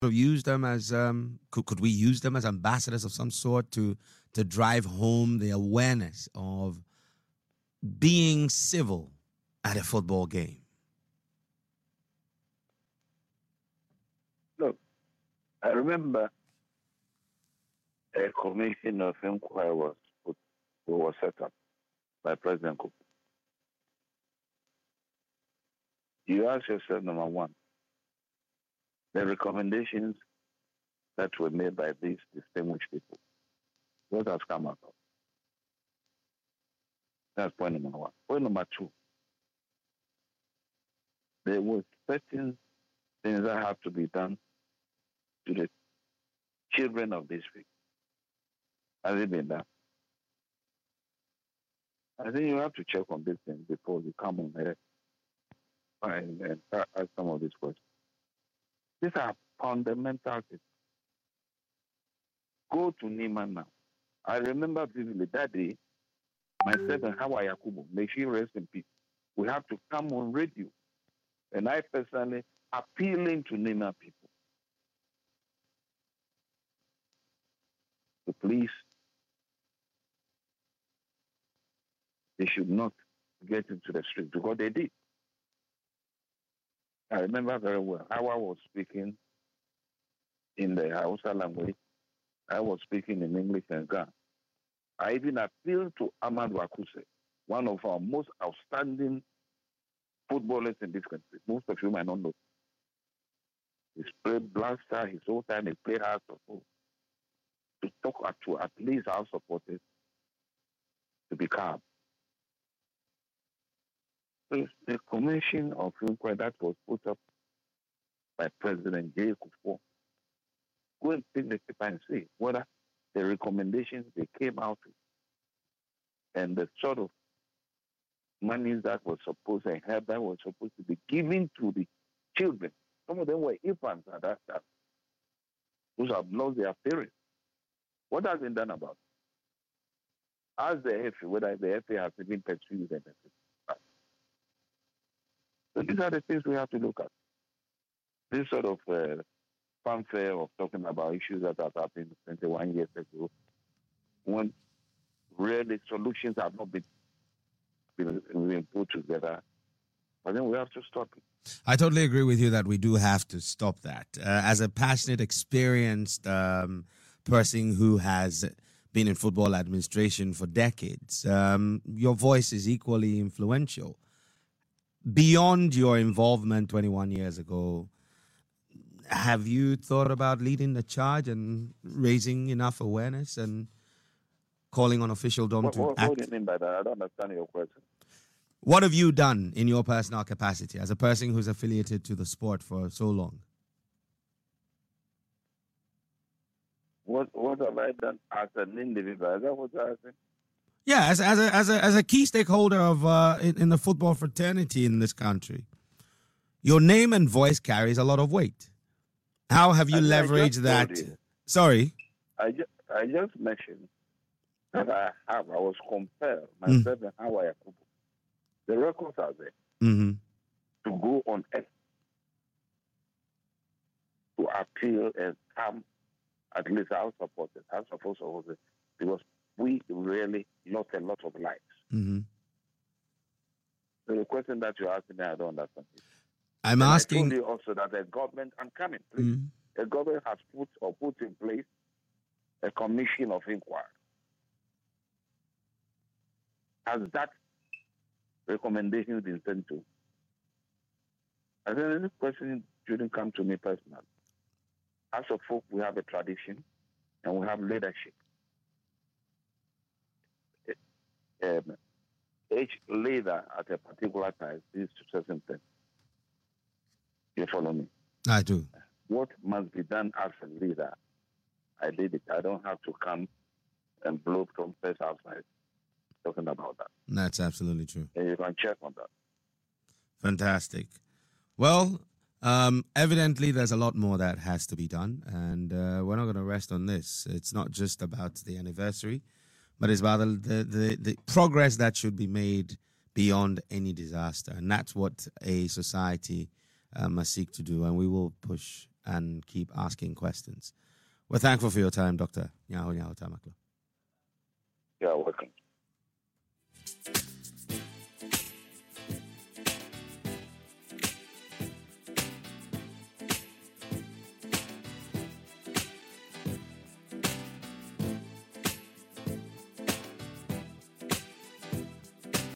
use them as could we use them as ambassadors of some sort to drive home the awareness of being civil at a football game? Look, I remember a commission of inquiry was set up by President Kufuor. You ask yourself, number one, the recommendations that were made by these distinguished people, what has come out of? That's point number one. Point number two, there were certain things that have to be done to the children of this week. Has it been done? I think you have to check on this thing before you come on air and ask some of these questions. These are fundamental things. Go to Neiman now. I remember vividly that day, myself and Hawa Yakubu, may she rest in peace, we have to come on radio. And I personally appealing to Neiman people to please, they should not get into the street because they did. I remember very well. Hawa was speaking in the Hausa language. I was speaking in English and Ghana. I even appealed to Ahmad Wakuse, one of our most outstanding footballers in this country. Most of you might not know. He's played Blaster his whole time. He played House of Hope. To talk to at least our supporters to be calm. So the commission of inquiry that was put up by President J. Kufuor, go and pick the paper and see whether the recommendations they came out with and the sort of money that was supposed and help that was supposed to be given to the children. Some of them were infants at that time. Those have lost their parents. What has been done about it? Ask the FA whether the FA has been pursued them. So these are the things we have to look at. This sort of fanfare of talking about issues that have happened 21 years ago, when really solutions have not been put together, but then we have to stop it. I totally agree with you that we do have to stop that. As a passionate, experienced person who has been in football administration for decades, your voice is equally influential. Beyond your involvement 21 years ago, have you thought about leading the charge and raising enough awareness and calling on officialdom to act? What do you mean by that? I don't understand your question. What have you done in your personal capacity as a person who's affiliated to the sport for so long? What have I done as an individual? Is that what you're asking? Yeah, as a key stakeholder of in the football fraternity in this country, your name and voice carries a lot of weight. How have you leveraged that? Sorry, I just mentioned that I was compelled myself and Hawa Yakubu. The records are there to go on X to appeal and come at least our supporters, because we really lost a lot of lives. So the question that you're asking me, I don't understand. I'm asking. I told you also that the government, I'm coming, please. The government has put in place a commission of inquiry. Has that recommendation been sent to? I think this question shouldn't come to me personally. As a folk, we have a tradition and we have leadership. Each leader at a particular time is to certain things. You follow me? I do. What must be done as a leader, I did it. I don't have to come and blow trumpets outside talking about that. That's absolutely true. And you can check on that. Fantastic. Well, evidently there's a lot more that has to be done, and we're not going to rest on this. It's not just about the anniversary, but it's about the progress that should be made beyond any disaster, and that's what a society must seek to do, and we will push and keep asking questions. We're thankful for your time, Dr. Nyaho Nyaho Tamaklo. You're welcome.